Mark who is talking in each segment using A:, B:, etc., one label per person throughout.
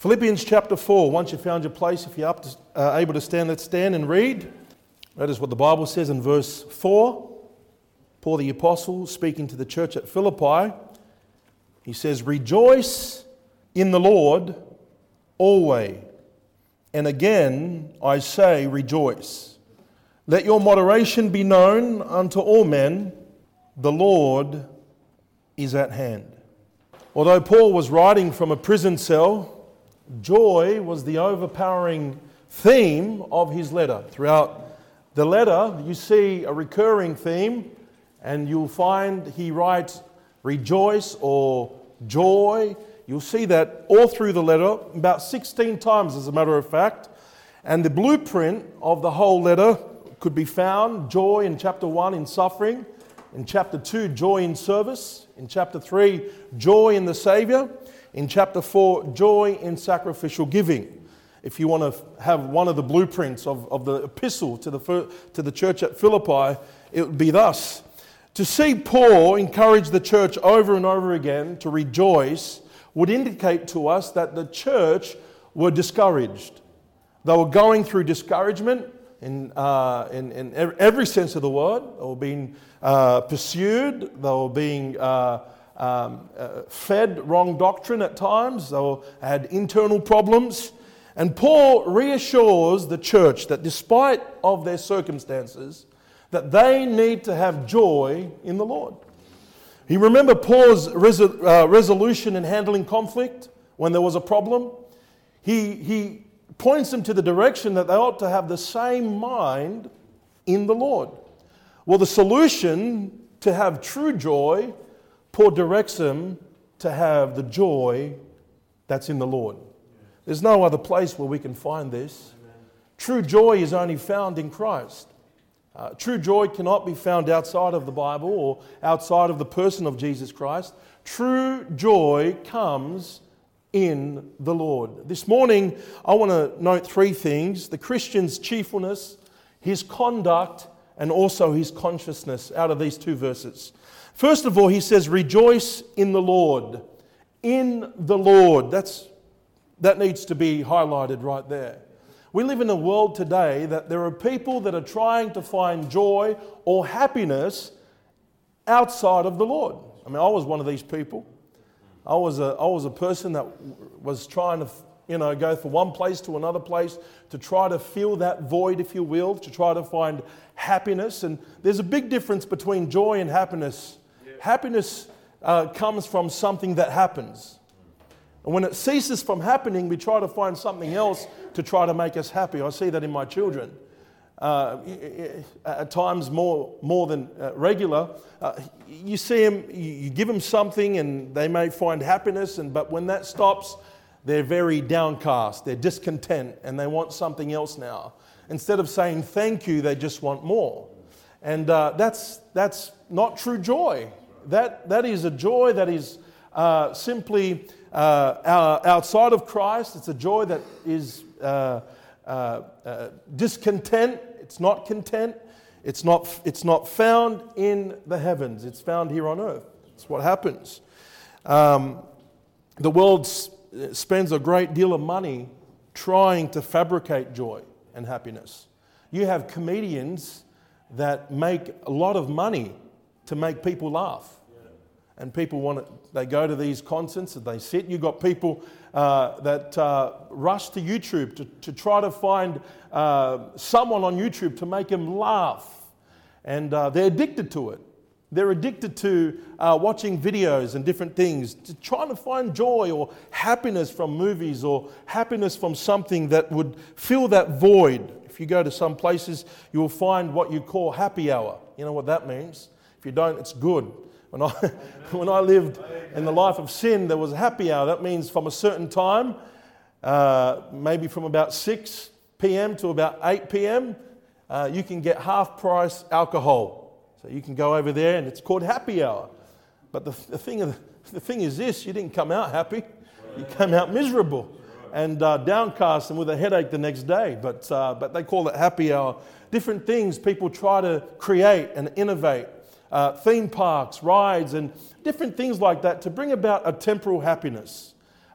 A: Philippians chapter 4. Once you've found your place, if you're able to stand, let's stand and read. That is what the Bible says in verse 4. Paul the Apostle speaking to the church at Philippi. He says, "Rejoice in the Lord always. And again I say, rejoice. Let your moderation be known unto all men. The Lord is at hand." Although Paul was writing from a prison cell, joy was the overpowering theme of his letter. Throughout the letter, you see a recurring theme, and you'll find he writes rejoice or joy. You'll see that all through the letter, about 16 times as a matter of fact. And the blueprint of the whole letter could be found: joy in chapter 1 in suffering, in chapter 2 joy in service, in chapter 3 joy in the Saviour, in chapter 4 joy in sacrificial giving. If you want to have one of the blueprints of the epistle to the church at Philippi, it would be thus. To see Paul encourage the church over and over again to rejoice would indicate to us that the church were discouraged. They were going through discouragement in every sense of the word. They were being pursued. They were being fed wrong doctrine at times. They had internal problems. And Paul reassures the church that despite of their circumstances, that they need to have joy in the Lord. You remember Paul's resolution in handling conflict when there was a problem? He points them to the direction that they ought to have the same mind in the Lord. Well, the solution to have true joy, Paul directs them to have the joy that's in the Lord. There's no other place where we can find this. True joy is only found in Christ. True joy cannot be found outside of the Bible or outside of the person of Jesus Christ. True joy comes in the Lord. This morning, I want to note three things: the Christian's cheerfulness, his conduct, and also his consciousness out of these two verses. First of all, he says, rejoice in the Lord. In the Lord. That needs to be highlighted right there. We live in a world today that there are people that are trying to find joy or happiness outside of the Lord. I mean, I was one of these people. I was a person that was trying to, go from one place to another place to try to fill that void, if you will, to try to find happiness. And there's a big difference between joy and happiness. Yeah. Happiness comes from something that happens. And when it ceases from happening, we try to find something else to try to make us happy. I see that in my children. At times more than regular. You see them, you give them something and they may find happiness, but when that stops, they're very downcast, they're discontent, and they want something else now. Instead of saying thank you, they just want more. And that's not true joy. That is a joy that is simply outside of Christ. It's a joy that is discontent. It's not content. It's not found in the heavens. It's found here on earth. It's what happens. The world spends a great deal of money trying to fabricate joy and happiness. You have comedians that make a lot of money to make people laugh. And people they go to these concerts and they sit. You've got people that rush to YouTube to try to find someone on YouTube to make them laugh. And they're addicted to it. They're addicted to watching videos and different things, trying to find joy or happiness from movies or happiness from something that would fill that void. If you go to some places, you will find what you call happy hour. You know what that means? If you don't, it's good. When I lived in the life of sin, there was a happy hour. That means from a certain time, maybe from about 6 p.m. to about 8 p.m., you can get half-price alcohol. So you can go over there and it's called happy hour. But the thing is this: you didn't come out happy. You came out miserable and downcast and with a headache the next day. But they call it happy hour. Different things people try to create and innovate. Theme parks, rides, and different things like that to bring about a temporal happiness.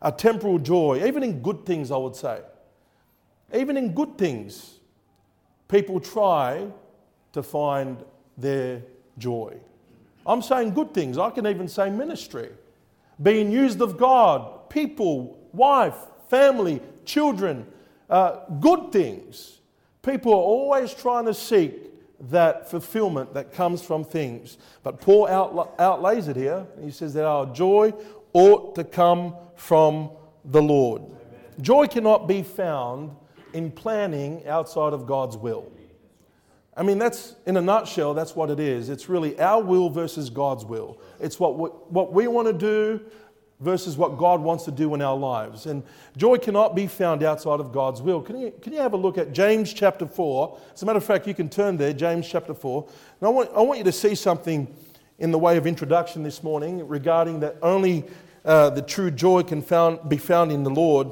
A: a temporal joy, even in good things, I would say. Even in good things, people try to find their joy. I'm saying good things. I can even say ministry. Being used of God, people, wife, family, children, good things. People are always trying to seek that fulfillment that comes from things. But Paul outlays it here. He says that our joy ought to come from the Lord. Amen. Joy cannot be found in planning outside of God's will. I mean, that's, in a nutshell, that's what it is. It's really our will versus God's will. It's what we want to do versus what God wants to do in our lives. And joy cannot be found outside of God's will. Can you have a look at James chapter 4? As a matter of fact, you can turn there, James chapter 4. And I want you to see something in the way of introduction this morning regarding that only the true joy can be found in the Lord.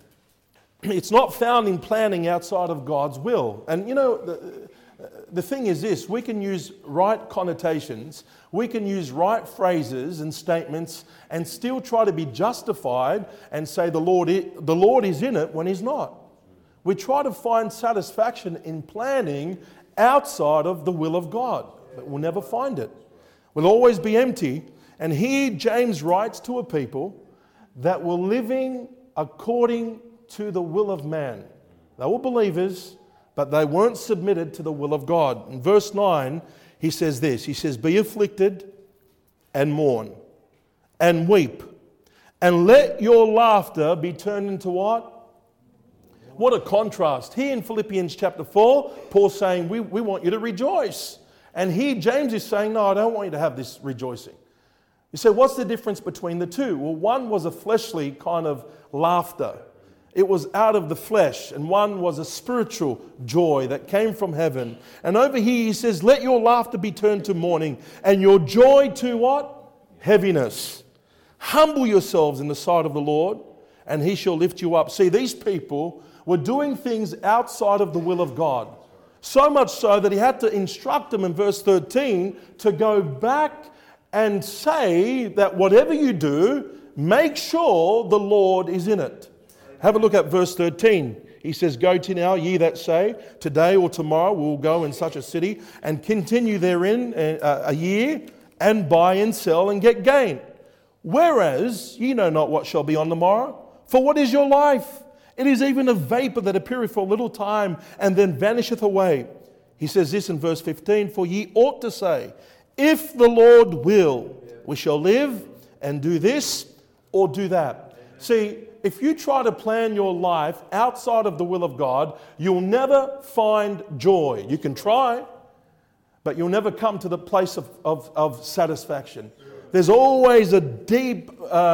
A: It's not found in planning outside of God's will. And you know, the thing is this, we can use right connotations, we can use right phrases and statements and still try to be justified and say the Lord is in it when He's not. We try to find satisfaction in planning outside of the will of God, but we'll never find it. We'll always be empty. And here James writes to a people that were living according to the will of man. They were believers, but they weren't submitted to the will of God. In verse 9, he says this. He says, be afflicted and mourn and weep, and let your laughter be turned into what? What a contrast. Here in Philippians chapter 4, Paul's saying, we want you to rejoice. And here James is saying, no, I don't want you to have this rejoicing. You say, what's the difference between the two? Well, one was a fleshly kind of laughter. It was out of the flesh, and one was a spiritual joy that came from heaven. And over here he says, let your laughter be turned to mourning, and your joy to what? Heaviness. Humble yourselves in the sight of the Lord, and He shall lift you up. See, these people were doing things outside of the will of God. So much so that He had to instruct them in verse 13 to go back and say that whatever you do, make sure the Lord is in it. Have a look at verse 13. He says, go to now, ye that say, today or tomorrow we will go in such a city and continue therein a year and buy and sell and get gain. Whereas ye know not what shall be on the morrow. For what is your life? It is even a vapor that appeareth for a little time and then vanisheth away. He says this in verse 15, for ye ought to say, if the Lord will, we shall live and do this or do that. See, if you try to plan your life outside of the will of God, you'll never find joy. You can try, but you'll never come to the place of satisfaction. There's always a deep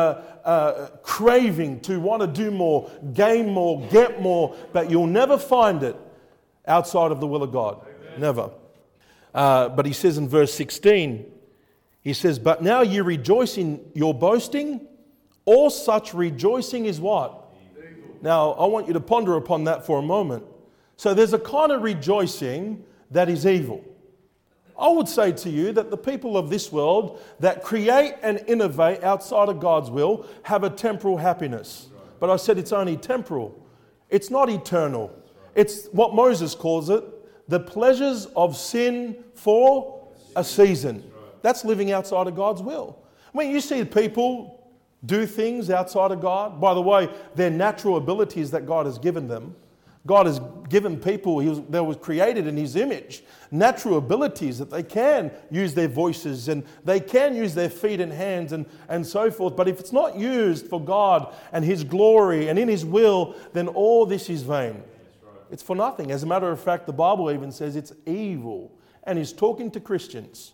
A: craving to want to do more, gain more, get more, but you'll never find it outside of the will of God. Amen. Never. But he says in verse 16, he says, but now ye rejoice in your boasting. All such rejoicing is what? Evil. Now, I want you to ponder upon that for a moment. So there's a kind of rejoicing that is evil. I would say to you that the people of this world that create and innovate outside of God's will have a temporal happiness. But I said it's only temporal. It's not eternal. It's what Moses calls it, the pleasures of sin for a season. That's living outside of God's will. I mean, you see people do things outside of God. By the way, their natural abilities that God has given them. God has given people that was created in His image, natural abilities that they can use their voices and they can use their feet and hands and so forth. But if it's not used for God and His glory and in His will, then all this is vain. It's for nothing. As a matter of fact, the Bible even says it's evil. And He's talking to Christians.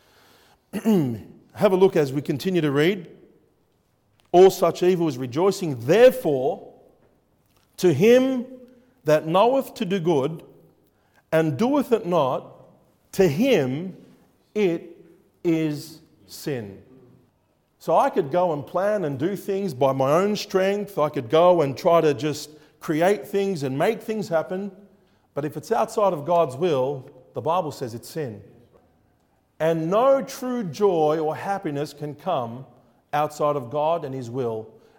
A: Have a look as we continue to read. All such evil is rejoicing. Therefore, to him that knoweth to do good and doeth it not, to him it is sin. So I could go and plan and do things by my own strength. I could go and try to just create things and make things happen. But if it's outside of God's will, the Bible says it's sin. And no true joy or happiness can come outside of God and His will.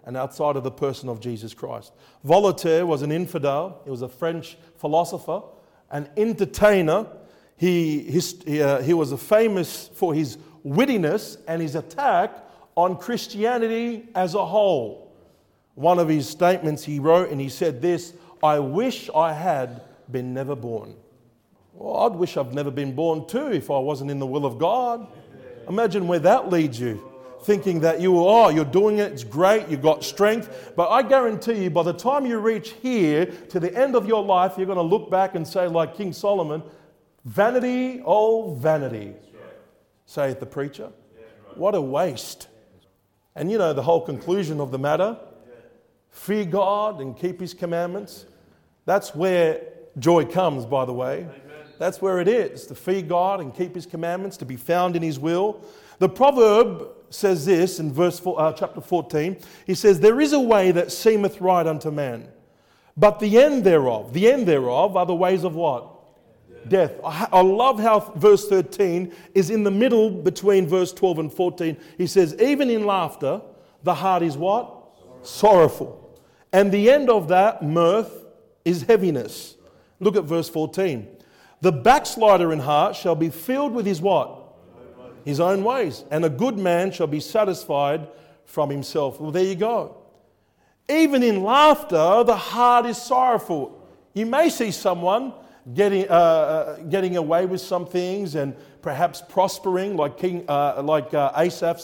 A: and outside of the person of Jesus Christ. Voltaire was an infidel. He was a French philosopher, an entertainer. He was famous for his wittiness and his attack on Christianity as a whole. One of his statements he wrote, and he said this: "I wish I had been never born." Well, I'd wish I've never been born too if I wasn't in the will of God. Imagine where that leads you. Thinking that you're doing it, it's great, you've got strength. But I guarantee you, by the time you reach here to the end of your life, you're going to look back and say, like King Solomon, "Vanity, oh vanity," saith the preacher. What a waste. And you know the whole conclusion of the matter. Fear God and keep His commandments. That's where joy comes, by the way. That's where it is, to fear God and keep His commandments, to be found in His will. The proverb says this in chapter 14. He says, "There is a way that seemeth right unto man, but the end thereof are the ways of what? Death." I love how verse 13 is in the middle between verse 12 and 14. He says, "Even in laughter, the heart is what? Sorrowful. And the end of that mirth is heaviness." Look at verse 14. "The backslider in heart shall be filled with his what? His own ways. And a good man shall be satisfied from himself." Well, there you go. Even in laughter, the heart is sorrowful. You may see someone getting away with some things and perhaps prospering, like Asaph.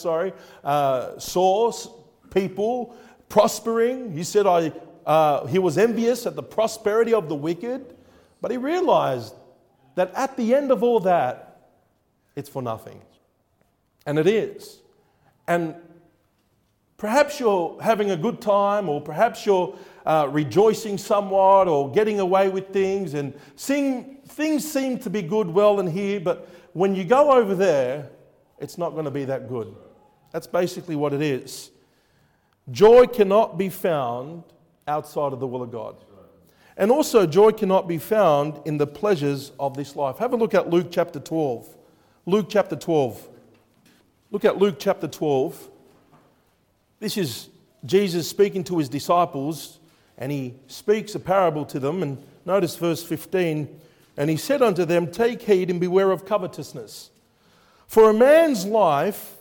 A: Saw people prospering. He said he was envious at the prosperity of the wicked, but he realized that at the end of all that, it's for nothing. And it is. And perhaps you're having a good time, or perhaps you're rejoicing somewhat, or getting away with things, and things seem to be good, well, and here, but when you go over there, it's not going to be that good. That's basically what it is. Joy cannot be found outside of the will of God. And also, joy cannot be found in the pleasures of this life. Have a look at Luke chapter 12. Luke chapter 12. Look at Luke chapter 12. This is Jesus speaking to His disciples, and He speaks a parable to them. And notice verse 15. "And He said unto them, Take heed and beware of covetousness. For a man's life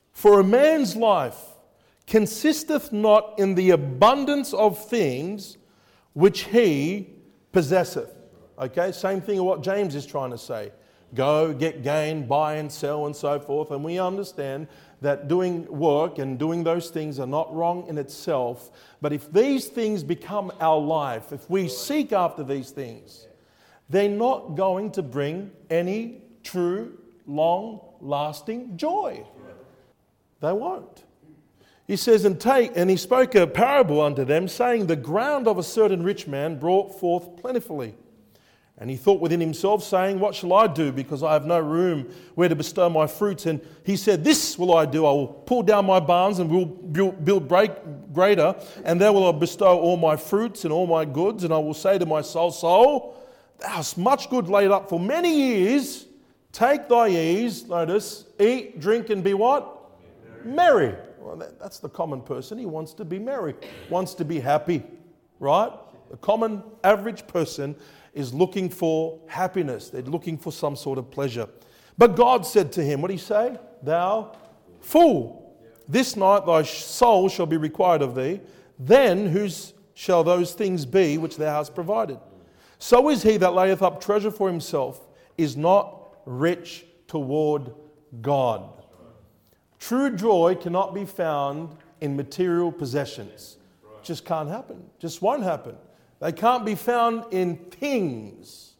A: consisteth not in the abundance of things which he possesseth." Okay, same thing of what James is trying to say. Go, get gain, buy and sell and so forth. And we understand that doing work and doing those things are not wrong in itself. But if these things become our life, if we seek after these things, they're not going to bring any true, long-lasting joy. They won't. He says, and he spoke a parable unto them, saying, The ground of a certain rich man brought forth plentifully. And he thought within himself, saying, What shall I do, because I have no room where to bestow my fruits? And he said, This will I do. I will pull down my barns and will build greater, and there will I bestow all my fruits and all my goods. And I will say to my soul, Soul, thou hast much good laid up for many years. Take thy ease, notice, eat, drink, and be what? Merry. Well, that's the common person. He wants to be merry, wants to be happy, right? The common average person is looking for happiness. They're looking for some sort of pleasure. But God said to him, what did He say? Thou fool, this night thy soul shall be required of thee. Then whose shall those things be which thou hast provided? So is he that layeth up treasure for himself is not rich toward God. True joy cannot be found in material possessions. Just can't happen. Just won't happen. They can't be found in things,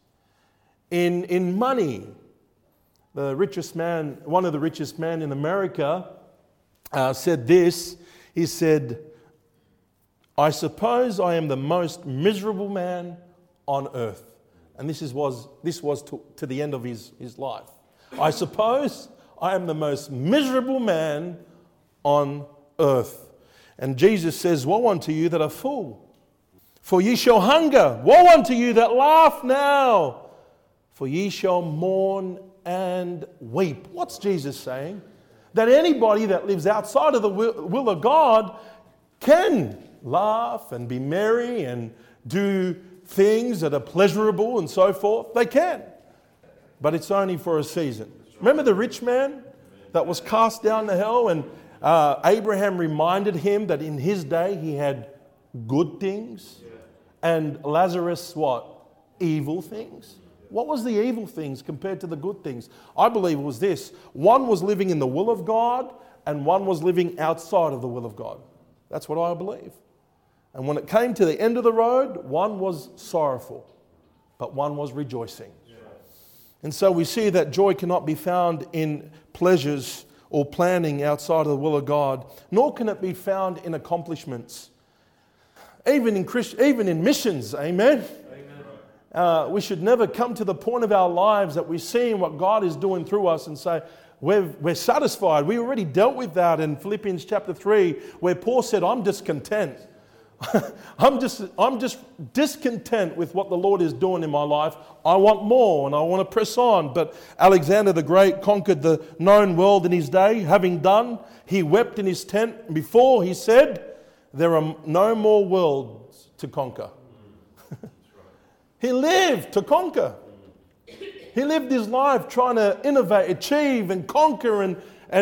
A: in money. The richest man, one of the richest men in America, said this. He said, I suppose I am the most miserable man on earth. And this was to the end of his life. I suppose I am the most miserable man on earth. And Jesus says, Woe unto you that are full, for ye shall hunger. Woe unto you that laugh now, for ye shall mourn and weep. What's Jesus saying? That anybody that lives outside of the will of God can laugh and be merry and do things that are pleasurable and so forth. They can. But it's only for a season. Remember the rich man that was cast down to hell, and Abraham reminded him that in his day he had good things, and Lazarus what? Evil things. What was the evil things compared to the good things? I believe it was this. One was living in the will of God, and one was living outside of the will of God. That's what I believe. And when it came to the end of the road, one was sorrowful, but one was rejoicing. And so we see that joy cannot be found in pleasures or planning outside of the will of God, nor can it be found in accomplishments. Even in missions, amen? We should never come to the point of our lives that we're seeing what God is doing through us and say, we're satisfied. We already dealt with that in Philippians chapter 3, where Paul said, I'm discontent. I'm just discontent with what the Lord is doing in my life. I want more and I want to press on. But Alexander the Great conquered the known world in his day. Having done, he wept in his tent. Before he said, there are no more worlds to conquer. He lived to conquer. He lived his life trying to innovate, achieve and conquer and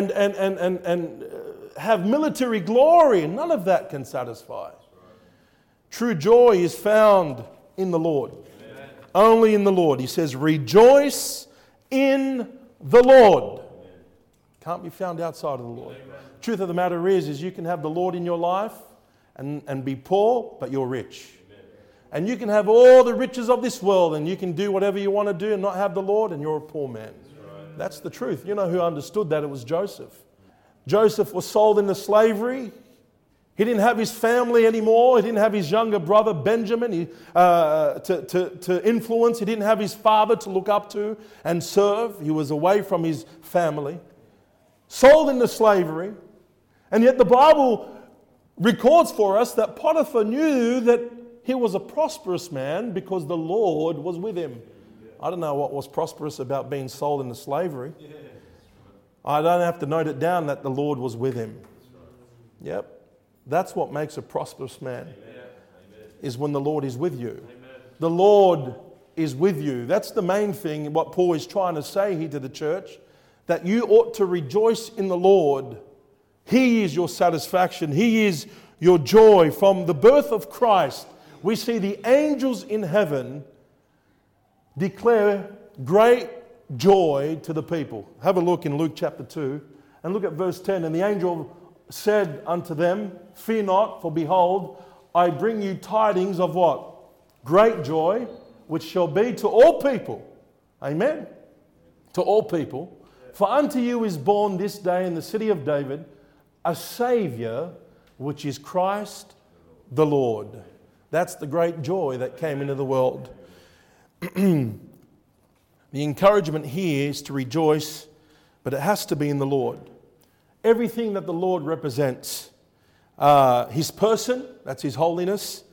A: have military glory. And none of that can satisfy. True joy is found in the Lord. Amen. Only in the Lord. He says, rejoice in the Lord. Amen. Can't be found outside of the Lord. Amen. Truth of the matter is you can have the Lord in your life and be poor, but you're rich. Amen. And you can have all the riches of this world and you can do whatever you want to do and not have the Lord, and you're a poor man. Right. That's the truth. You know who understood that? It was Joseph. Joseph was sold into slavery. He didn't have his family anymore. He didn't have his younger brother Benjamin to influence. He didn't have his father to look up to and serve. He was away from his family, sold into slavery. And yet the Bible records for us that Potiphar knew that he was a prosperous man because the Lord was with him. I don't know what was prosperous about being sold into slavery. I don't have to note it down that the Lord was with him. Yep. That's what makes a prosperous man. Amen. Is when the Lord is with you. Amen. The Lord is with you. That's the main thing, what Paul is trying to say here to the church, that you ought to rejoice in the Lord. He is your satisfaction. He is your joy. From the birth of Christ, we see the angels in heaven declare great joy to the people. Have a look in Luke chapter 2 and look at verse 10. And the angel said unto them, fear not, for behold, I bring you tidings of what? Great joy, which shall be to all people. Amen. To all people. For unto you is born this day in the city of David a Saviour, which is Christ the Lord. That's the great joy that came into the world. The encouragement here is to rejoice, but it has to be in the Lord. Everything that the Lord represents, His person, that's His holiness,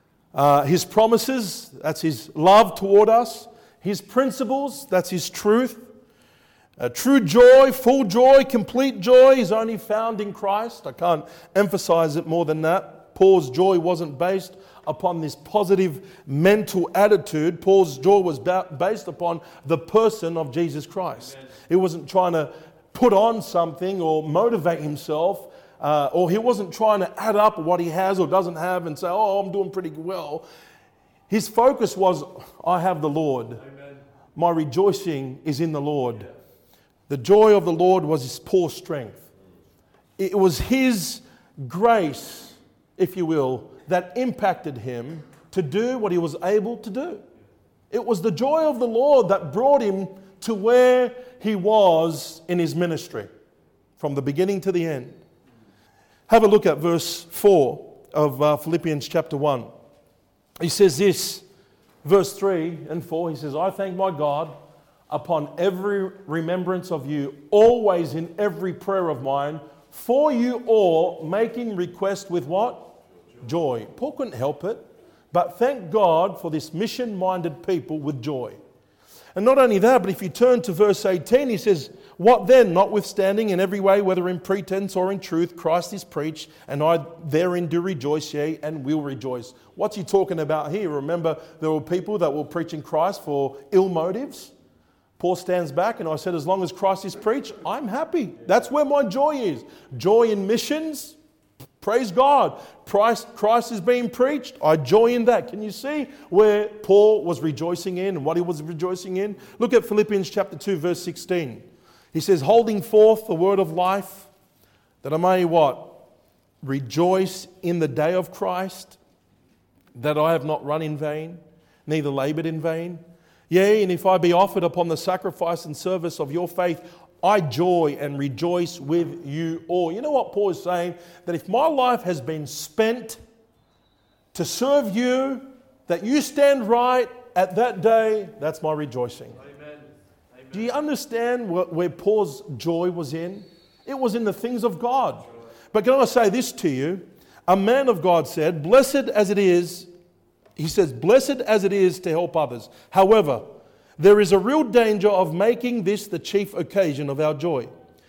A: His promises, that's His love toward us, His principles, that's His truth. True joy, full joy, complete joy is only found in Christ. I can't emphasize it more than that. Paul's joy wasn't based upon this positive mental attitude. Paul's joy was based upon the person of Jesus Christ. Amen. He wasn't trying to put on something or motivate himself, or he wasn't trying to add up what he has or doesn't have and say, oh, I'm doing pretty well. His focus was, I have the Lord. Amen. My rejoicing is in the Lord. Yeah. The joy of the Lord was his Paul's strength. It was his grace, if you will, that impacted him to do what he was able to do. It was the joy of the Lord that brought him to where he was in his ministry, from the beginning to the end. Have a look at verse 4 of Philippians chapter 1. He says this, verse 3 and 4, he says, I thank my God upon every remembrance of you, always in every prayer of mine, for you all, making request with what? Joy. Paul couldn't help it, but thank God for this mission-minded people with joy. And not only that, but if you turn to verse 18, he says, What then? Notwithstanding in every way, whether in pretense or in truth, Christ is preached, and I therein do rejoice, yea, and will rejoice. What's he talking about here? Remember, there were people that were preaching Christ for ill motives. Paul stands back and I said, as long as Christ is preached, I'm happy. That's where my joy is. Joy in missions, praise God. Christ is being preached, I joy in that. Can you see where Paul was rejoicing in and what he was rejoicing in? Look at Philippians chapter 2, verse 16. He says, holding forth the word of life, that I may what? Rejoice in the day of Christ, that I have not run in vain, neither labored in vain. Yea, and if I be offered upon the sacrifice and service of your faith, I joy and rejoice with you all. You know what Paul is saying? That if my life has been spent to serve you, that you stand right at that day, that's my rejoicing. Amen. Amen. Do you understand where Paul's joy was in? It was in the things of God. But can I say this to you? A man of God said, blessed as it is, he says, blessed as it is to help others. However, there is a real danger of making this the chief occasion of our joy.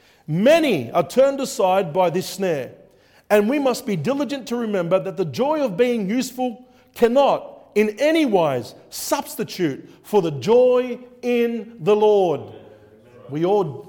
A: Many are turned aside by this snare, and we must be diligent to remember that the joy of being useful cannot in any wise substitute for the joy in the Lord. We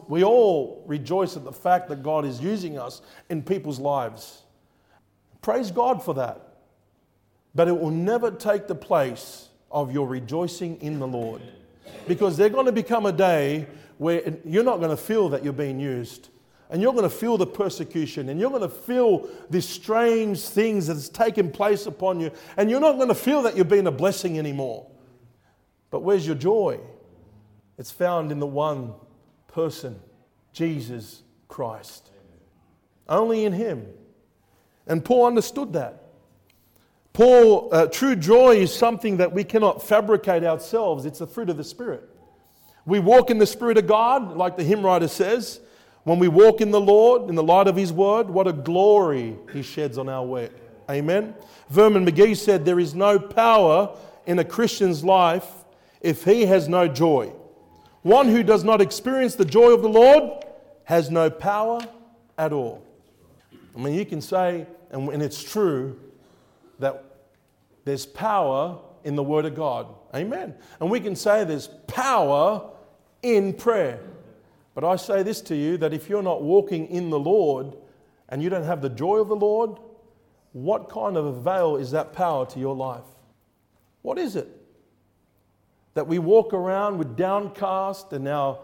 A: all rejoice at the fact that God is using us in people's lives. Praise God for that. But it will never take the place of your rejoicing in the Lord. Because there's going to become a day where you're not going to feel that you're being used. And you're going to feel the persecution. And you're going to feel these strange things that's taken place upon you. And you're not going to feel that you're being a blessing anymore. But where's your joy? It's found in the one person, Jesus Christ. Only in Him. And Paul understood that. True joy is something that we cannot fabricate ourselves. It's the fruit of the Spirit. We walk in the Spirit of God, like the hymn writer says. When we walk in the Lord, in the light of His Word, what a glory He sheds on our way. Amen. Vernon McGee said, there is no power in a Christian's life if he has no joy. One who does not experience the joy of the Lord has no power at all. I mean, you can say, and it's true, that there's power in the Word of God. Amen. And we can say there's power in prayer. But I say this to you, that if you're not walking in the Lord and you don't have the joy of the Lord, what kind of avail is that power to your life? What is it? That we walk around with downcast and our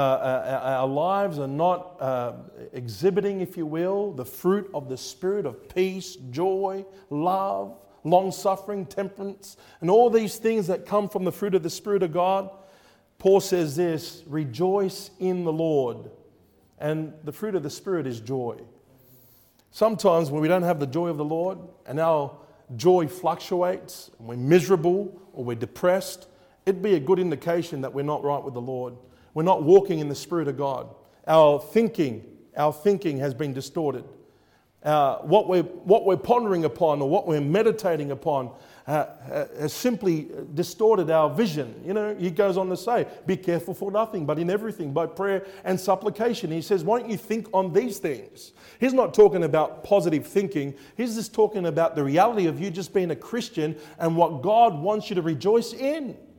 A: lives are not exhibiting, if you will, the fruit of the Spirit of peace, joy, love, long-suffering, temperance, and all these things that come from the fruit of the Spirit of God. Paul says this, rejoice in the Lord. And the fruit of the Spirit is joy. Sometimes when we don't have the joy of the Lord and our joy fluctuates, and we're miserable or we're depressed, it'd be a good indication that we're not right with the Lord. We're not walking in the Spirit of God. Our thinking has been distorted. What we're pondering upon or what we're meditating upon has simply distorted our vision. You know, he goes on to say, be careful for nothing, but in everything, by prayer and supplication. He says, why don't you think on these things? He's not talking about positive thinking. He's just talking about the reality of you just being a Christian and what God wants you to rejoice in. It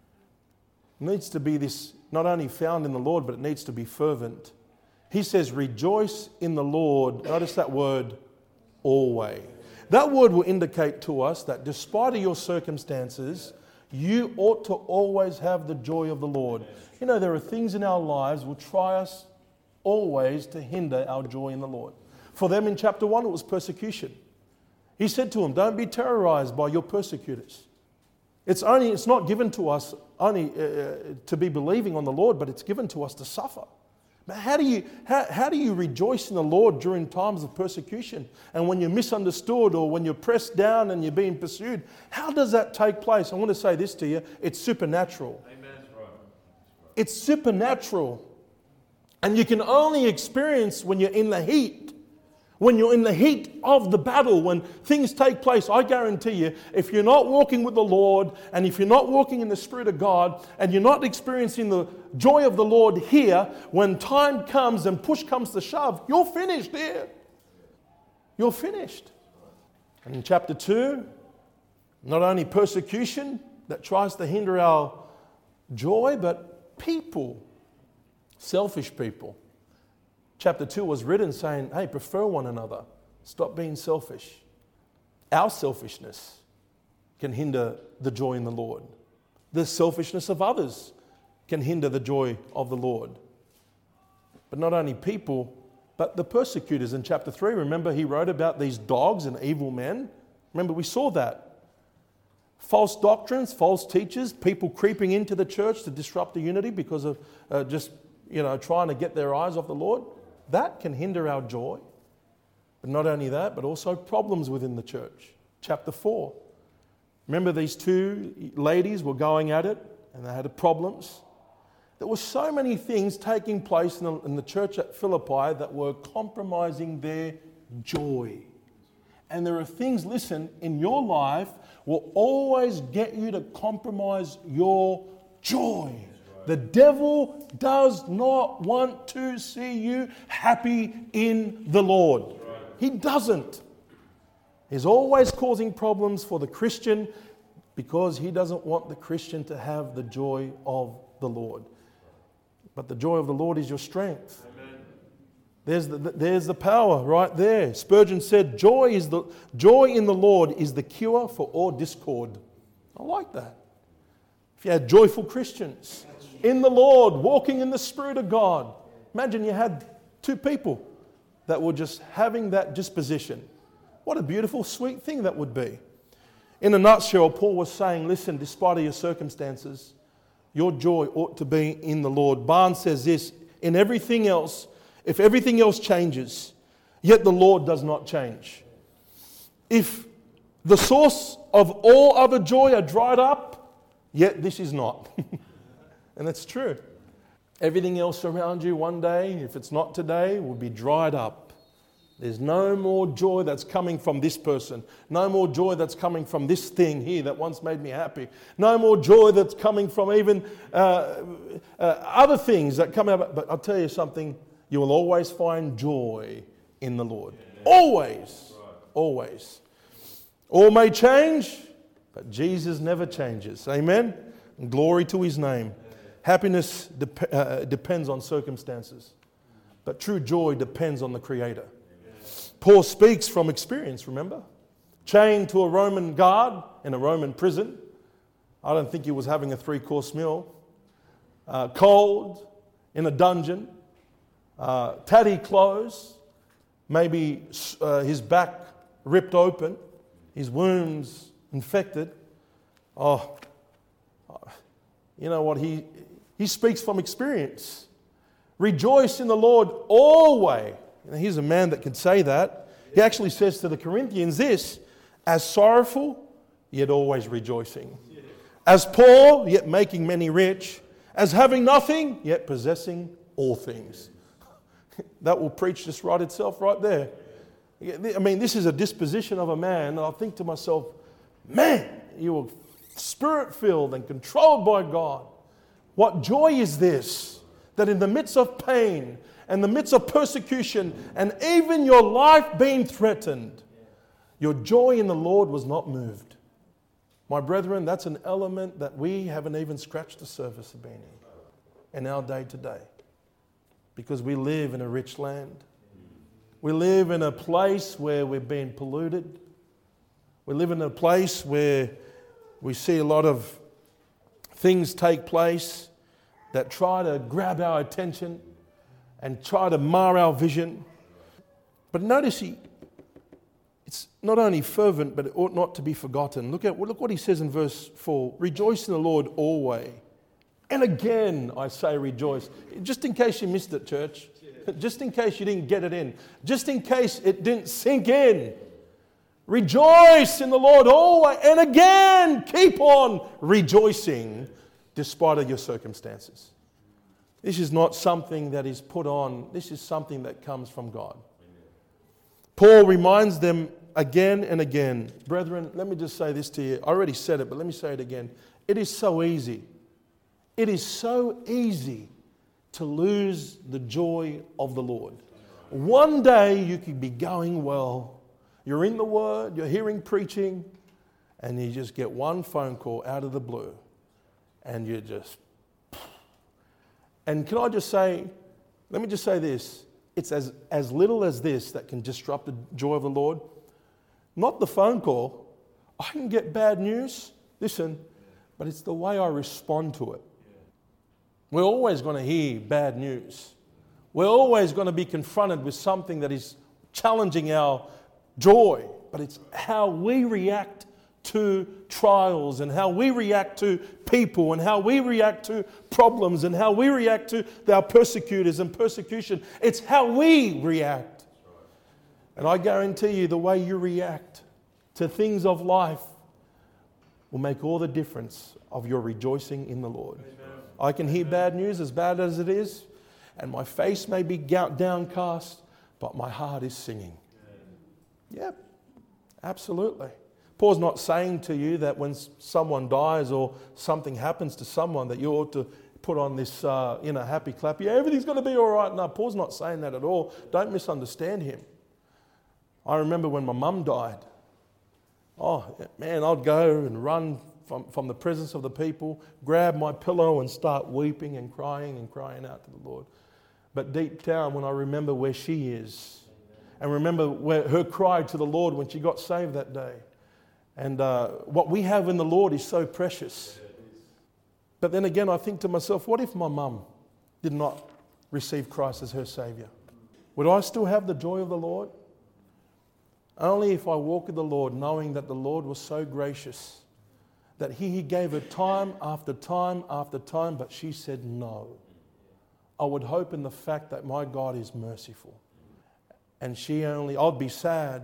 A: needs to be this, not only found in the Lord, but it needs to be fervent. He says, rejoice in the Lord. Notice that word, always. That word will indicate to us that despite of your circumstances, you ought to always have the joy of the Lord. You know, there are things in our lives will try us always to hinder our joy in the Lord. For them in chapter 1, it was persecution. He said to them, don't be terrorized by your persecutors. It's not given to us only to be believing on the Lord, but it's given to us to suffer. But how do you rejoice in the Lord during times of persecution? And when you're misunderstood or when you're pressed down and you're being pursued, how does that take place? I want to say this to you, it's supernatural. Amen. It's supernatural. And you can only experience when you're in the heat, When you're in the heat of the battle, when things take place, I guarantee you, if you're not walking with the Lord, and if you're not walking in the Spirit of God, and you're not experiencing the joy of the Lord here, when time comes and push comes to shove, you're finished here. You're finished. And in chapter 2, not only persecution that tries to hinder our joy, but people, selfish people. Chapter 2 was written saying, hey, prefer one another. Stop being selfish. Our selfishness can hinder the joy in the Lord. The selfishness of others can hinder the joy of the Lord. But not only people, but the persecutors in chapter 3. Remember, he wrote about these dogs and evil men. Remember, we saw that. False doctrines, false teachers, people creeping into the church to disrupt the unity because of trying to get their eyes off the Lord. That can hinder our joy. But not only that, but also problems within the church. Chapter 4. Remember, these two ladies were going at it and they had problems. There were so many things taking place in the church at Philippi that were compromising their joy. And there are things, listen, in your life will always get you to compromise your joy. The devil does not want to see you happy in the Lord. He doesn't. He's always causing problems for the Christian because he doesn't want the Christian to have the joy of the Lord. But the joy of the Lord is your strength. Amen. There's the power right there. Spurgeon said, joy in the Lord is the cure for all discord. I like that. If you had joyful Christians in the Lord, walking in the Spirit of God. Imagine you had two people that were just having that disposition. What a beautiful, sweet thing that would be. In a nutshell, Paul was saying, listen, despite of your circumstances, your joy ought to be in the Lord. Barnes says this, in everything else, if everything else changes, yet the Lord does not change. If the source of all other joy are dried up, yet this is not. And that's true. Everything else around you one day, if it's not today, will be dried up. There's no more joy that's coming from this person. No more joy that's coming from this thing here that once made me happy. No more joy that's coming from even other things that come out. But I'll tell you something, you will always find joy in the Lord. Always. Always. All may change, but Jesus never changes. Amen? And glory to His name. Happiness depends on circumstances, but true joy depends on the Creator. Paul speaks from experience, remember? Chained to a Roman guard in a Roman prison. I don't think he was having a 3-course meal. Cold, in a dungeon, tatty clothes, maybe his back ripped open, his wounds infected. Oh, you know what? He speaks from experience. Rejoice in the Lord always. And here's a man that can say that. He actually says to the Corinthians this, as sorrowful, yet always rejoicing. As poor, yet making many rich. As having nothing, yet possessing all things. That will preach this right itself right there. I mean, this is a disposition of a man. And I think to myself, man, you are Spirit-filled and controlled by God. What joy is this? That in the midst of pain, and the midst of persecution, and even your life being threatened, your joy in the Lord was not moved. My brethren, that's an element that we haven't even scratched the surface of being in our day to day. Because we live in a rich land. We live in a place where we're being polluted. We live in a place where we see a lot of things take place that try to grab our attention and try to mar our vision. But notice it's not only fervent, but it ought not to be forgotten. Look what he says in verse 4. Rejoice in the Lord always. And again, I say rejoice. Just in case you missed it, church. Just in case you didn't get it in. Just in case it didn't sink in. Rejoice in the Lord always. And again, keep on rejoicing despite of your circumstances. This is not something that is put on. This is something that comes from God. Paul reminds them again and again. Brethren, let me just say this to you. I already said it, but let me say it again. It is so easy. It is so easy to lose the joy of the Lord. One day you could be going well. You're in the Word, you're hearing preaching, and you just get one phone call out of the blue. And you just... And can I just say, let me just say this. It's as little as this that can disrupt the joy of the Lord. Not the phone call. I can get bad news. Listen, but it's the way I respond to it. We're always going to hear bad news. We're always going to be confronted with something that is challenging our joy. But it's how we react to trials and how we react to people and how we react to problems and how we react to our persecutors and persecution. It's how we react. And I guarantee you the way you react to things of life will make all the difference of your rejoicing in the Lord. Amen. I can hear bad news, as bad as it is, and my face may be downcast, but my heart is singing. Yep, absolutely. Paul's not saying to you that when someone dies or something happens to someone that you ought to put on this happy clap. Yeah, everything's going to be all right. No, Paul's not saying that at all. Don't misunderstand him. I remember when my mum died. Oh, man, I'd go and run from the presence of the people, grab my pillow and start weeping and crying out to the Lord. But deep down, when I remember where she is and remember her cry to the Lord when she got saved that day, and what we have in the Lord is so precious. But then again, I think to myself, what if my mum did not receive Christ as her Saviour? Would I still have the joy of the Lord? Only if I walk with the Lord, knowing that the Lord was so gracious, that He gave her time after time after time, but she said no. I would hope in the fact that my God is merciful. And I'd be sad.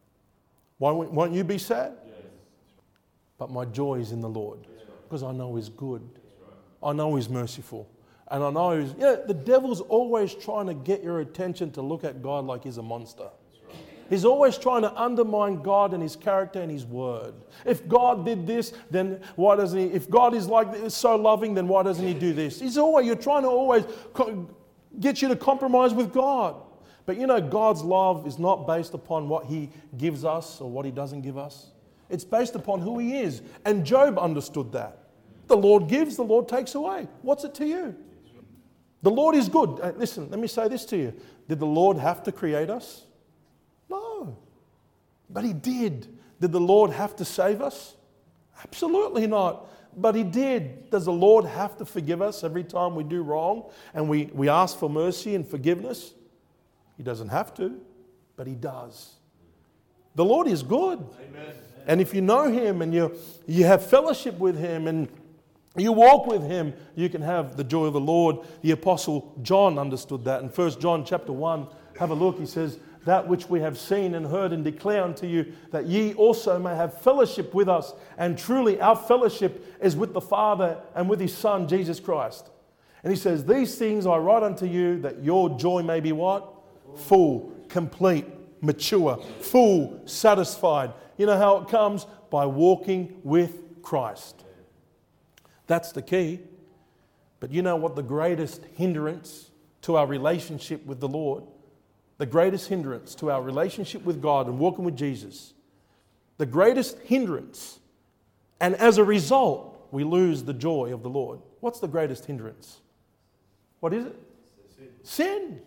A: Won't you be sad? But my joy is in the Lord, because I know He's good. I know He's merciful. And I know the devil's always trying to get your attention to look at God like He's a monster. He's always trying to undermine God and His character and His word. If God did this, then why doesn't He? If God is so loving, then why doesn't He do this? You're trying to always get you to compromise with God. But God's love is not based upon what He gives us or what He doesn't give us. It's based upon who He is. And Job understood that. The Lord gives, the Lord takes away. What's it to you? The Lord is good. Listen, let me say this to you. Did the Lord have to create us? No. But He did. Did the Lord have to save us? Absolutely not. But He did. Does the Lord have to forgive us every time we do wrong and we ask for mercy and forgiveness? He doesn't have to, but He does. The Lord is good. Amen. And if you know Him and you have fellowship with Him and you walk with Him, you can have the joy of the Lord. The Apostle John understood that. In 1 John chapter 1, have a look. He says, that which we have seen and heard and declare unto you, that ye also may have fellowship with us. And truly our fellowship is with the Father and with His Son, Jesus Christ. And He says, these things I write unto you, that your joy may be what? Full, complete, mature, full, satisfied. You know how it comes? By walking with Christ. That's the key. But you know what the greatest hindrance to our relationship with the Lord, the greatest hindrance to our relationship with God and walking with Jesus, the greatest hindrance, and as a result, we lose the joy of the Lord. What's the greatest hindrance? What is it? Sin.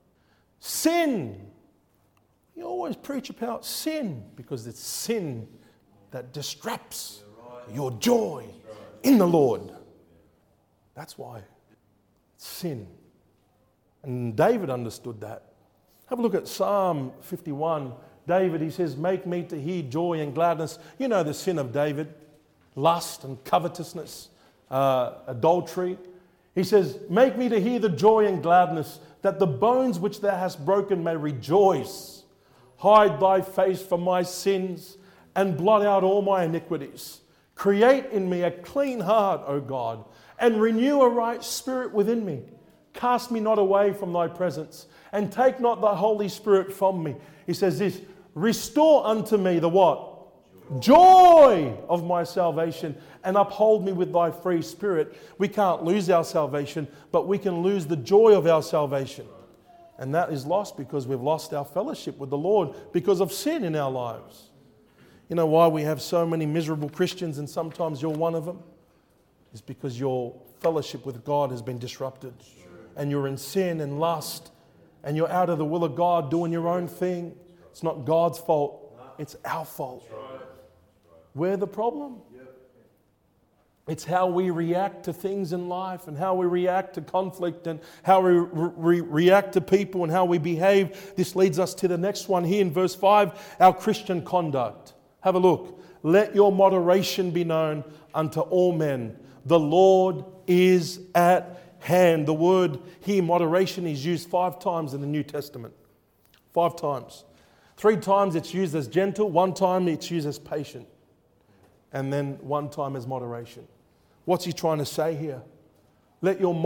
A: Sin. You always preach about sin because it's sin that disrupts your joy in the Lord. That's why. Sin. And David understood that. Have a look at Psalm 51. David, he says, make me to hear joy and gladness. You know the sin of David. Lust and covetousness, adultery. He says, make me to hear the joy and gladness, that the bones which thou hast broken may rejoice. Hide thy face from my sins and blot out all my iniquities. Create in me a clean heart, O God, and renew a right spirit within me. Cast me not away from thy presence, and take not thy Holy Spirit from me. He says this, restore unto me the what? Joy of my salvation, and uphold me with thy free spirit. We can't lose our salvation, but we can lose the joy of our salvation. And that is lost because we've lost our fellowship with the Lord because of sin in our lives. You know why we have so many miserable Christians, and sometimes you're one of them? It's because your fellowship with God has been disrupted. And you're in sin and lust, and you're out of the will of God doing your own thing. It's not God's fault, it's our fault. We're the problem. It's how we react to things in life, and how we react to conflict, and how we react to people, and how we behave. This leads us to the next one here in verse 5, our Christian conduct. Have a look. Let your moderation be known unto all men. The Lord is at hand. The word here, moderation, is used 5 times in the New Testament. 5 times. 3 times it's used as gentle, 1 time it's used as patient, and then 1 time as moderation. What's he trying to say here? Let your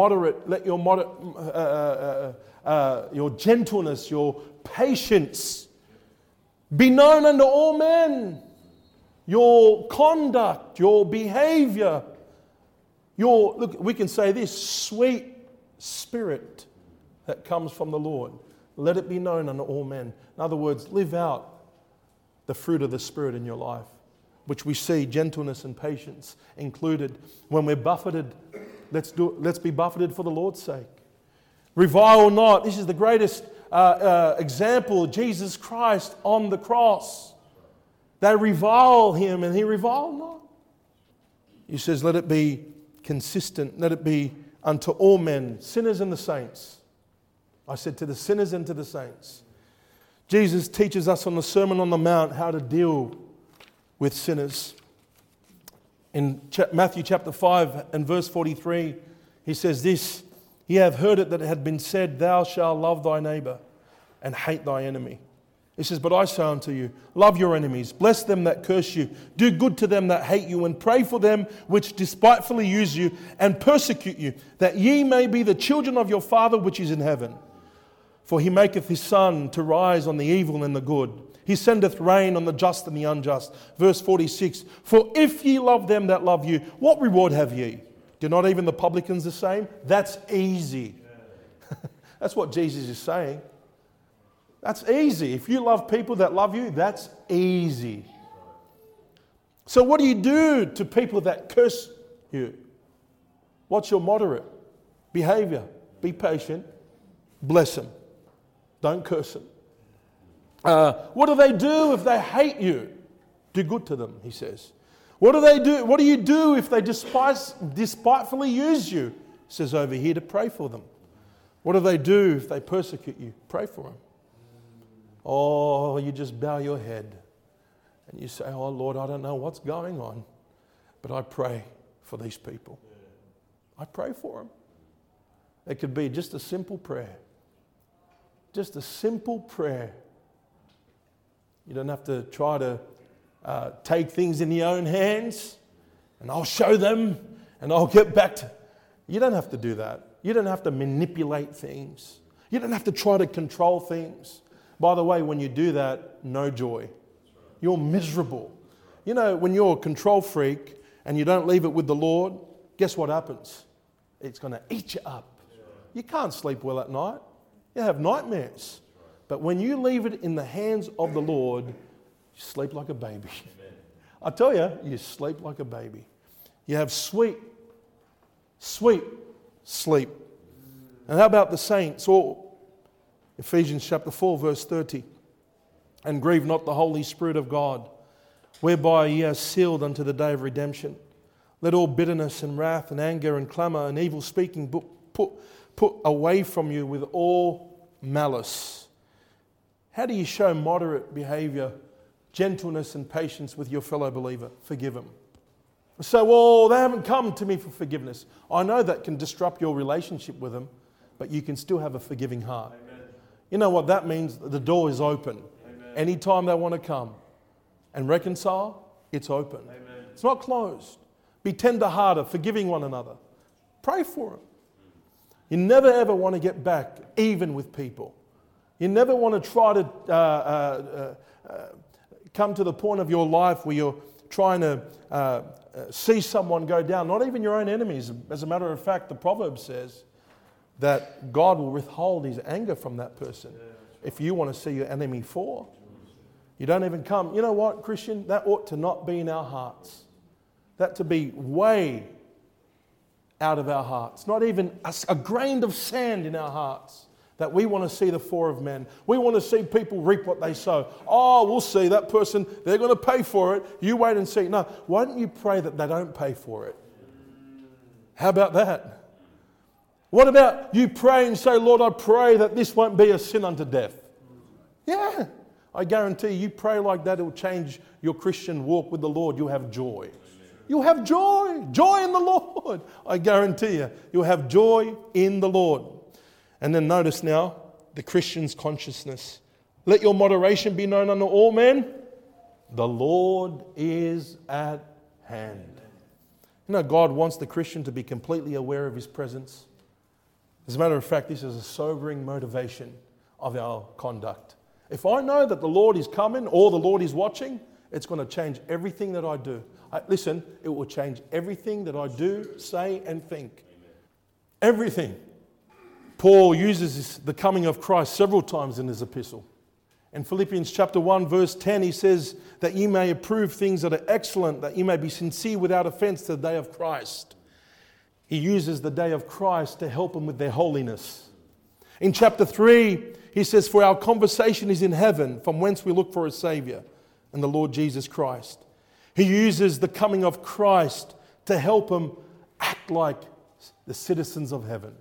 A: gentleness, your patience be known unto all men. Your conduct, your behavior, look, we can say this, sweet spirit that comes from the Lord. Let it be known unto all men. In other words, live out the fruit of the Spirit in your life, which we see gentleness and patience included. When we're buffeted, let's be buffeted for the Lord's sake. Revile not. This is the greatest example, Jesus Christ on the cross. They revile him, and he reviled not. He says, let it be consistent. Let it be unto all men, sinners and the saints. I said to the sinners and to the saints. Jesus teaches us on the Sermon on the Mount how to deal with sinners. In Matthew chapter 5 and verse 43, he says this, ye have heard it that it had been said, thou shalt love thy neighbor and hate thy enemy. He says, but I say unto you, love your enemies, bless them that curse you, do good to them that hate you, and pray for them which despitefully use you and persecute you, that ye may be the children of your Father which is in heaven. For he maketh his sun to rise on the evil and the good. He sendeth rain on the just and the unjust. Verse 46, for if ye love them that love you, what reward have ye? Do not even the publicans the same? That's easy. That's what Jesus is saying. That's easy. If you love people that love you, that's easy. So what do you do to people that curse you? What's your moderate behavior? Be patient. Bless them. Don't curse them. What do they do if they hate you? Do good to them, he says. What do they do? What do you do if they despitefully use you? He says over here to pray for them. What do they do if they persecute you? Pray for them. Oh, you just bow your head and you say, oh Lord, I don't know what's going on, but I pray for these people. I pray for them. It could be just a simple prayer. Just a simple prayer. You don't have to try to take things in your own hands and I'll show them and I'll get back to... You don't have to do that. You don't have to manipulate things. You don't have to try to control things. By the way, when you do that, no joy. You're miserable. You know, when you're a control freak and you don't leave it with the Lord, guess what happens? It's going to eat you up. You can't sleep well at night. You have nightmares. But when you leave it in the hands of the Lord, you sleep like a baby. I tell you, you sleep like a baby. You have sweet sleep. And how about the saints? Or Ephesians chapter 4, verse 30. And grieve not the Holy Spirit of God, whereby ye are sealed unto the day of redemption. Let all bitterness and wrath and anger and clamour and evil speaking put away from you with all malice. How do you show moderate behaviour, gentleness and patience with your fellow believer? Forgive them. So, well, they haven't come to me for forgiveness. I know that can disrupt your relationship with them, but you can still have a forgiving heart. Amen. You know what that means? The door is open. Amen. Anytime they want to come and reconcile, it's open. Amen. It's not closed. Be tender-hearted, forgiving one another. Pray for them. You never ever want to get back even with people. You never want to try to come to the point of your life where you're trying to see someone go down, not even your own enemies. As a matter of fact, the proverb says that God will withhold his anger from that person if you want to see your enemy fall. You don't even come. You know what, Christian? That ought to not be in our hearts. That to be way out of our hearts. Not even a grain of sand in our hearts. That we want to see the fall of men. We want to see people reap what they sow. Oh, we'll see that person, they're going to pay for it. You wait and see. No, why don't you pray that they don't pay for it? How about that? What about you pray and say, Lord, I pray that this won't be a sin unto death? Yeah. I guarantee you pray like that, it will change your Christian walk with the Lord. You'll have joy. You'll have joy. Joy in the Lord. I guarantee you. You'll have joy in the Lord. And then notice now, the Christian's consciousness. Let your moderation be known unto all men. The Lord is at hand. You know, God wants the Christian to be completely aware of his presence. As a matter of fact, this is a sobering motivation of our conduct. If I know that the Lord is coming or the Lord is watching, it's going to change everything that I do. Listen, it will change everything that I do, say, and think. Everything. Paul uses the coming of Christ several times in his epistle. In Philippians chapter 1, verse 10, he says that ye may approve things that are excellent, that ye may be sincere without offense to the day of Christ. He uses the day of Christ to help them with their holiness. In chapter 3, he says, for our conversation is in heaven, from whence we look for a Saviour, and the Lord Jesus Christ. He uses the coming of Christ to help them act like the citizens of heaven.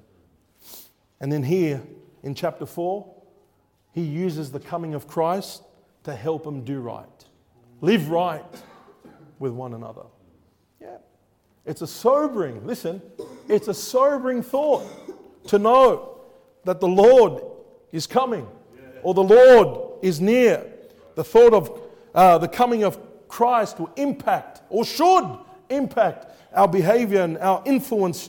A: And then here, in chapter 4, he uses the coming of Christ to help them do right. Live right with one another. Yeah. It's a sobering, listen, it's a sobering thought to know that the Lord is coming or the Lord is near. The thought of the coming of Christ will impact or should impact our behavior and our influence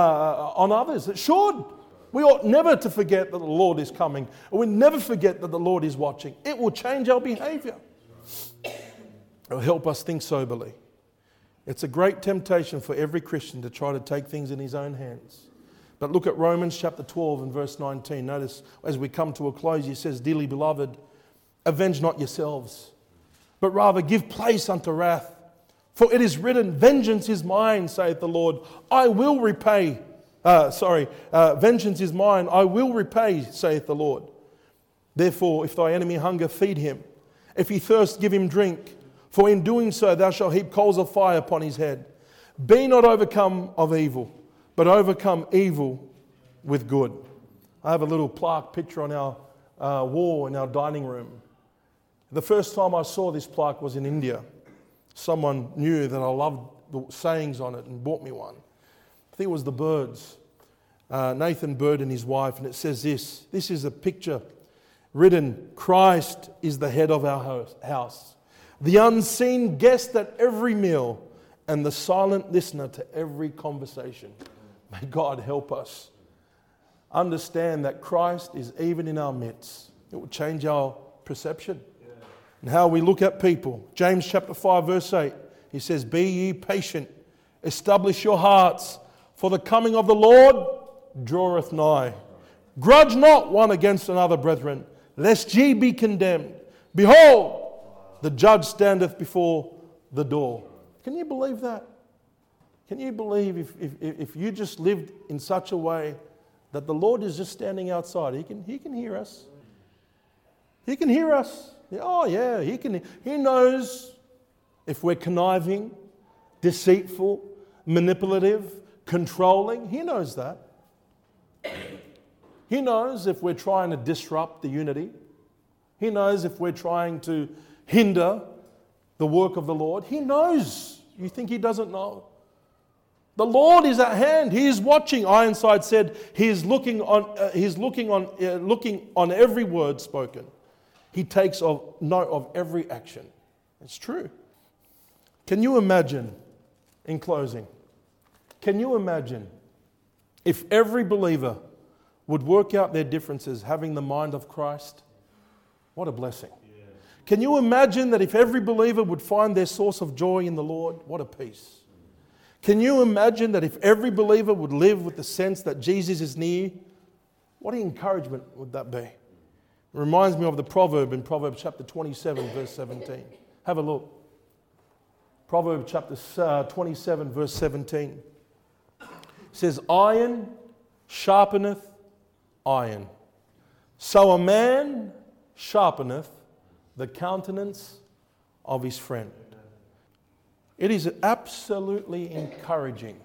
A: on others. It should. We ought never to forget that the Lord is coming. We never forget that the Lord is watching. It will change our behavior. It will help us think soberly. It's a great temptation for every Christian to try to take things in his own hands. But look at Romans chapter 12 and verse 19. Notice as we come to a close, he says, dearly beloved, avenge not yourselves, but rather give place unto wrath. For it is written, vengeance is mine, saith the Lord. I will repay. Vengeance is mine, I will repay, saith the Lord. Therefore, if thy enemy hunger, feed him. If he thirst, give him drink. For in doing so, thou shalt heap coals of fire upon his head. Be not overcome of evil, but overcome evil with good. I have a little plaque picture on our wall in our dining room. The first time I saw this plaque was in India. Someone knew that I loved the sayings on it and bought me one. I think it was the Birds, Nathan Bird and his wife, and it says this. This is a picture written, Christ is the head of our house, the unseen guest at every meal, and the silent listener to every conversation. May God help us understand that Christ is even in our midst. It will change our perception and how we look at people. James chapter 5 verse 8, he says, be ye patient, establish your hearts, for the coming of the Lord draweth nigh. Grudge not one against another, brethren, lest ye be condemned. Behold, the judge standeth before the door. Can you believe that? Can you believe if you just lived in such a way that the Lord is just standing outside? He can hear us. He can hear us. Oh yeah, he knows if we're conniving, deceitful, manipulative, controlling. He knows that. He knows if we're trying to disrupt the unity. He knows if we're trying to hinder the work of the Lord. He knows. You think he doesn't know? The Lord is at hand. He is watching. Ironside said he is looking on every word spoken. He takes note of every action. It's true. Can you imagine, in closing, can you imagine if every believer would work out their differences, having the mind of Christ. What a blessing. Can you imagine that if every believer would find their source of joy in the Lord? What a peace. Can you imagine that if every believer would live with the sense that Jesus is near? What an encouragement would that be? It reminds me of the proverb in Proverbs chapter 27, verse 17. Have a look. Proverbs chapter 27, verse 17. It says, iron sharpeneth iron. So a man sharpeneth the countenance of his friend. It is absolutely encouraging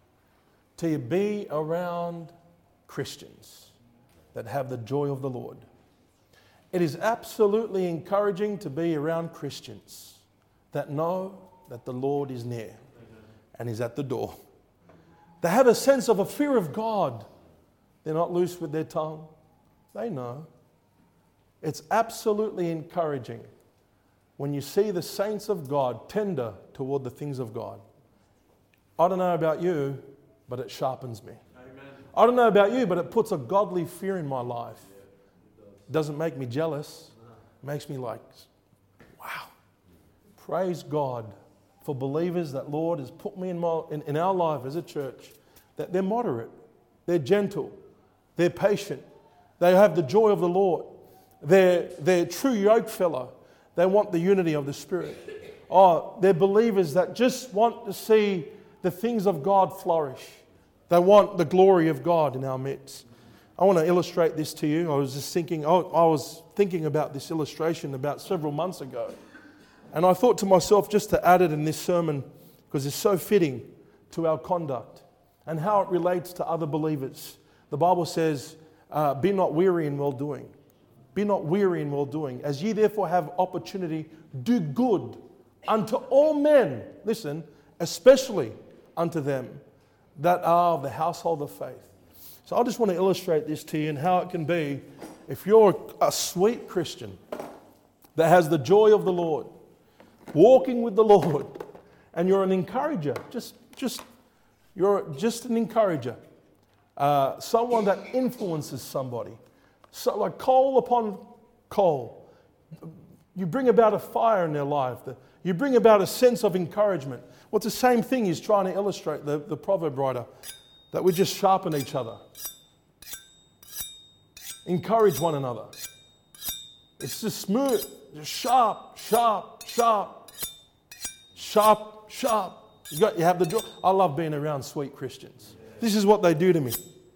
A: to be around Christians that have the joy of the Lord. It is absolutely encouraging to be around Christians that know that the Lord is near and is at the door. They have a sense of a fear of God. They're not loose with their tongue. They know. It's absolutely encouraging when you see the saints of God tender toward the things of God. I don't know about you, but it sharpens me. Amen. I don't know about you, but it puts a godly fear in my life. It doesn't make me jealous. It makes me like, wow. Praise God for believers that Lord has put me in our life as a church, that they're moderate, they're gentle, they're patient, they have the joy of the Lord, they're true yoke fellow. They want the unity of the Spirit. They're believers that just want to see the things of God flourish. They want the glory of God in our midst. I want to illustrate this to you. I was thinking about this illustration about several months ago. And I thought to myself just to add it in this sermon because it's so fitting to our conduct and how it relates to other believers. The Bible says, be not weary in well doing. Be not weary in well doing. As ye therefore have opportunity, do good unto all men. Listen, especially unto them that are of the household of faith. So I just want to illustrate this to you and how it can be if you're a sweet Christian that has the joy of the Lord, walking with the Lord, and you're an encourager. You're just an encourager. Someone that influences somebody. So like coal upon coal. You bring about a fire in their life. You bring about a sense of encouragement. What's the same thing he's trying to illustrate, the proverb writer, that we just sharpen each other. Encourage one another. It's just smooth, just sharp, sharp, sharp, sharp, sharp. You have the joy. I love being around sweet Christians. This is what they do to me.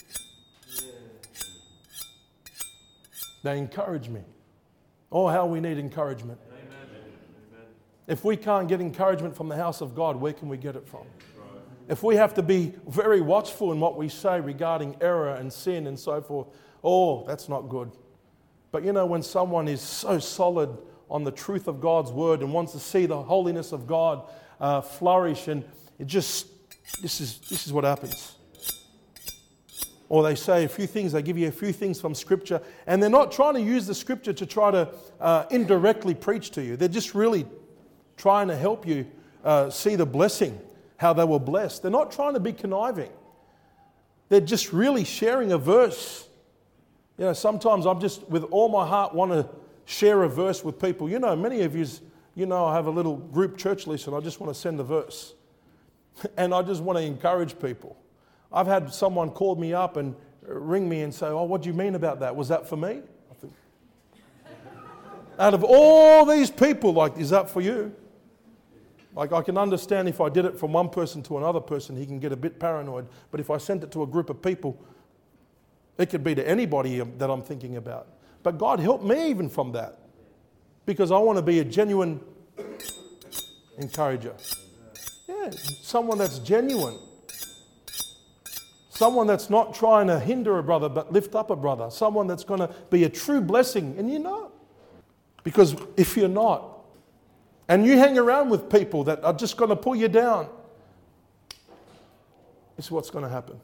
A: They encourage me. Oh, how we need encouragement. Amen. If we can't get encouragement from the house of God, where can we get it from? Right. If we have to be very watchful in what we say regarding error and sin and so forth, oh, that's not good. But you know, when someone is so solid on the truth of God's word and wants to see the holiness of God flourish, and this is what happens. Or they say a few things, they give you a few things from Scripture, and they're not trying to use the Scripture to try to indirectly preach to you. They're just really trying to help you see the blessing, how they were blessed. They're not trying to be conniving. They're just really sharing a verse. You know, sometimes I'm just, with all my heart, want to share a verse with people. You know, many of you, I have a little group church list, and I just want to send a verse. And I just want to encourage people. I've had someone call me up and ring me and say, oh, what do you mean about that? Was that for me? I think, out of all these people, like, is that for you? Like, I can understand if I did it from one person to another person, he can get a bit paranoid. But if I sent it to a group of people, it could be to anybody that I'm thinking about. But God help me even from that. Because I want to be a genuine encourager. Yeah, someone that's genuine. Someone that's not trying to hinder a brother but lift up a brother. Someone that's going to be a true blessing. And you're not. Because if you're not, and you hang around with people that are just going to pull you down, this is what's going to happen.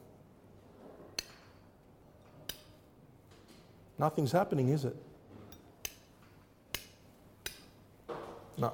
A: Nothing's happening, is it? No.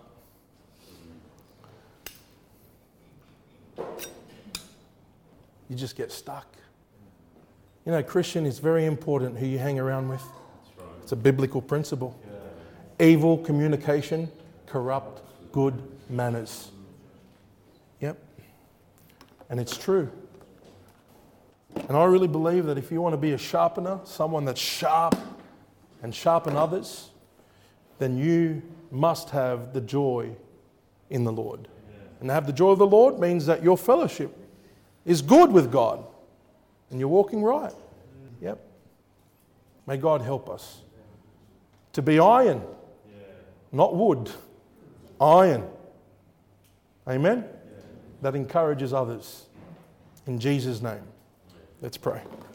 A: You just get stuck. You know, Christian, it's very important who you hang around with. It's a biblical principle. Evil communication corrupt good manners. Yep. And it's true. And I really believe that if you want to be a sharpener, someone that's sharp and sharpen others, then you must have the joy in the Lord. And to have the joy of the Lord means that your fellowship is good with God and you're walking right. Yep. May God help us to be iron, not wood. Iron. Amen? That encourages others. In Jesus' name. Let's pray.